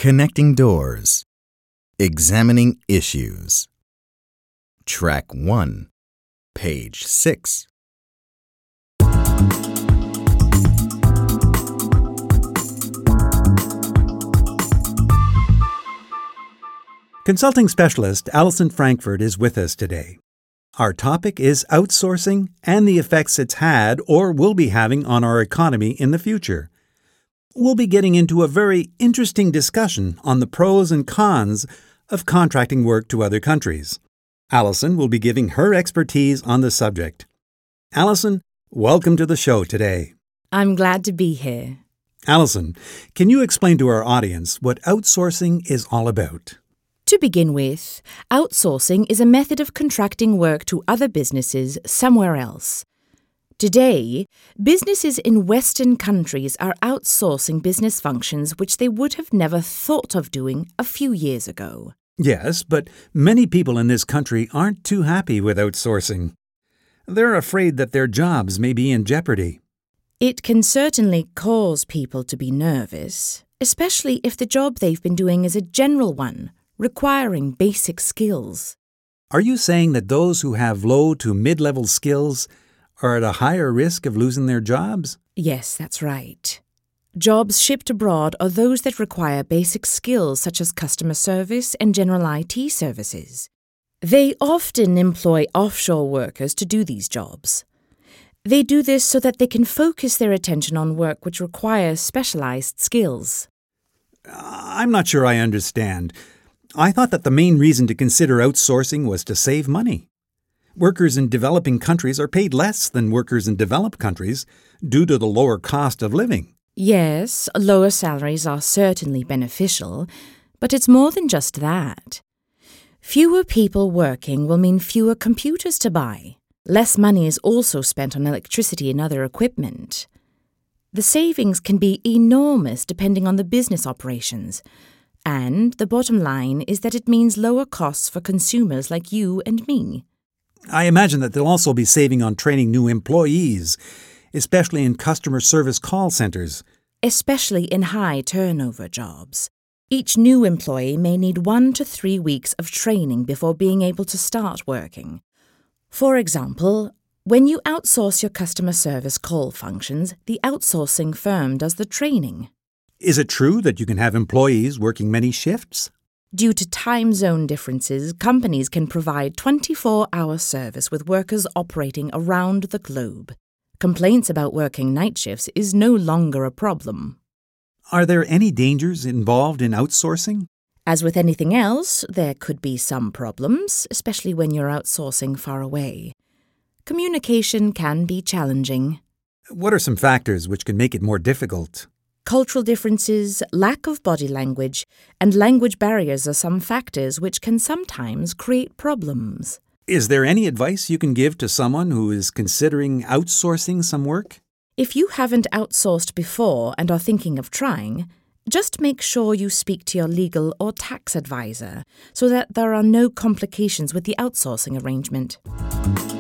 Connecting doors. Examining issues. Track 1, page 6. Consulting specialist Alison Frankfurt is with us today. Our topic is outsourcing and the effects it's had or will be having on our economy in the future. We'll be getting into a very interesting discussion on the pros and cons of contracting work to other countries. Alison will be giving her expertise on the subject. Alison, welcome to the show today. I'm glad to be here. Alison, can you explain to our audience what outsourcing is all about? To begin with, outsourcing is a method of contracting work to other businesses somewhere else. Today, businesses in Western countries are outsourcing business functions which they would have never thought of doing a few years ago. Yes, but many people in this country aren't too happy with outsourcing. They're afraid that their jobs may be in jeopardy. It can certainly cause people to be nervous, especially if the job they've been doing is a general one, requiring basic skills. Are you saying that those who have low to mid-level skills are at a higher risk of losing their jobs? Yes, that's right. Jobs shipped abroad are those that require basic skills such as customer service and general IT services. They often employ offshore workers to do these jobs. They do this so that they can focus their attention on work which requires specialized skills. I'm not sure I understand. I thought that the main reason to consider outsourcing was to save money. Workers in developing countries are paid less than workers in developed countries due to the lower cost of living. Yes, lower salaries are certainly beneficial, but it's more than just that. Fewer people working will mean fewer computers to buy. Less money is also spent on electricity and other equipment. The savings can be enormous depending on the business operations. And the bottom line is that it means lower costs for consumers like you and me. I imagine that they'll also be saving on training new employees, especially in customer service call centers. Especially in high turnover jobs. Each new employee may need 1 to 3 weeks of training before being able to start working. For example, when you outsource your customer service call functions, the outsourcing firm does the training. Is it true that you can have employees working many shifts? Due to time zone differences, companies can provide 24-hour service with workers operating around the globe. Complaints about working night shifts is no longer a problem. Are there any dangers involved in outsourcing? As with anything else, there could be some problems, especially when you're outsourcing far away. Communication can be challenging. What are some factors which can make it more difficult? Cultural differences, lack of body language, and language barriers are some factors which can sometimes create problems. Is there any advice you can give to someone who is considering outsourcing some work? If you haven't outsourced before and are thinking of trying, just make sure you speak to your legal or tax advisor so that there are no complications with the outsourcing arrangement.